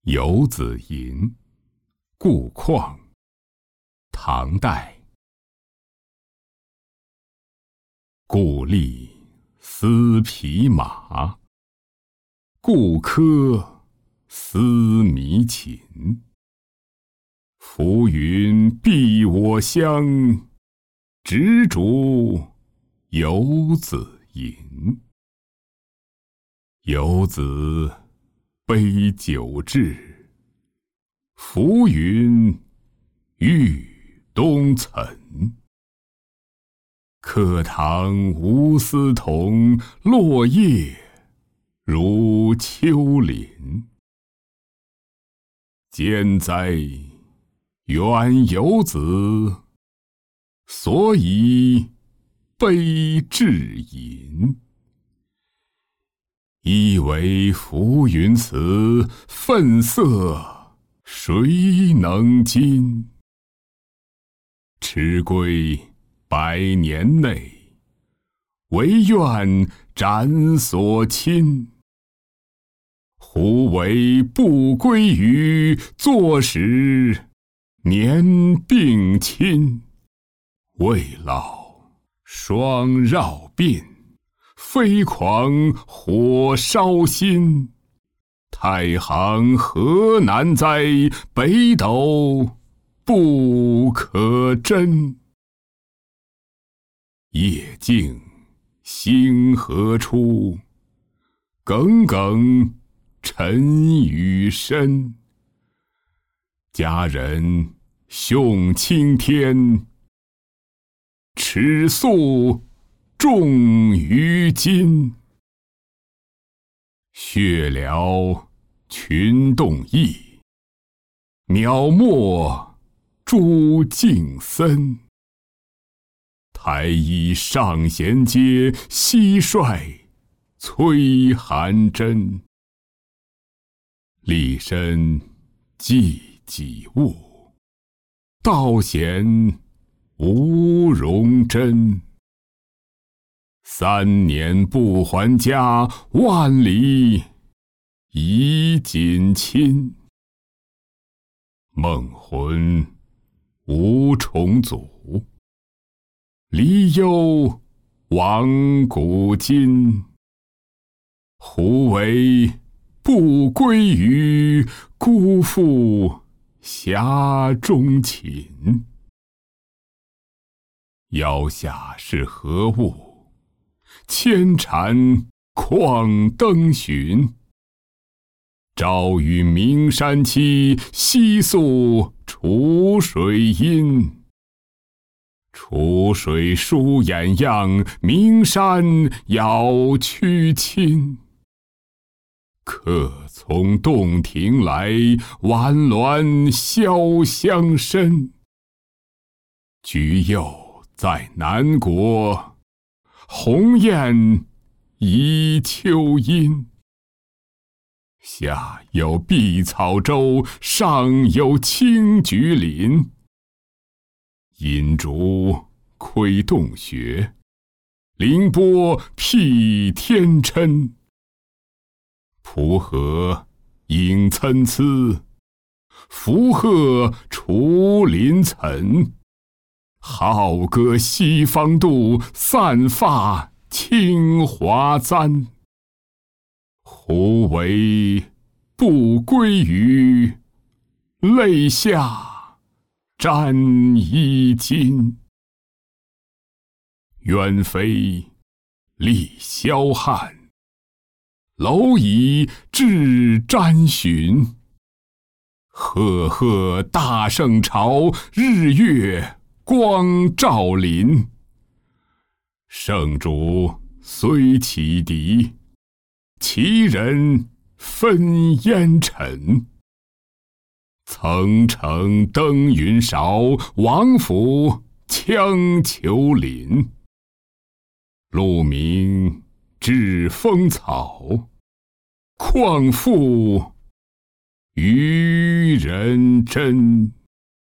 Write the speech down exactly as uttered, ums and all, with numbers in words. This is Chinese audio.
游子吟，顾况，唐代。故吏思匹马，故柯思弥禽。浮云蔽我乡，执烛游子吟。游子杯酒至，浮云欲东岑。课堂无丝桐，落叶如丘陵。兼哉原游子，所以杯至饮。一为浮云辞，愤色谁能禁？迟归百年内，唯愿斩所亲。胡为不归于坐时，年并亲。未老双绕鬓，飞狂火烧心。太行何难哉，北斗不可真。夜静星河出，耿耿沉鱼深。佳人胸倾天，尺素重于金。血疗群动意，渺漠诸境森。台衣上弦阶，蟋蟀催寒针。立身寂己物，道贤无容真。三年不还家，万里以锦亲。梦魂无重组，离忧亡古今。胡为不归于，辜负峡中禽。腰下是何物？千禅况登寻。朝与名山期，夕宿楚水阴。楚水疏眼样，名山杳曲亲。客从洞庭来，晚鸾潇湘深。菊柚在南国，鸿雁移秋阴。下有碧草洲，上有青菊林。阴烛窥洞穴，凌波辟天嗔。蒲河影参差，伏鹤除林岑。好歌西方度，散发清华簪。胡为不归于，泪下沾衣襟。鸢飞立霄汉，蝼蚁至瞻寻。赫赫大圣朝，日月光照临。圣主虽启迪，其人分烟尘。层层登云韶，王府羌丘林。鹿鸣至风草，况复渔人真。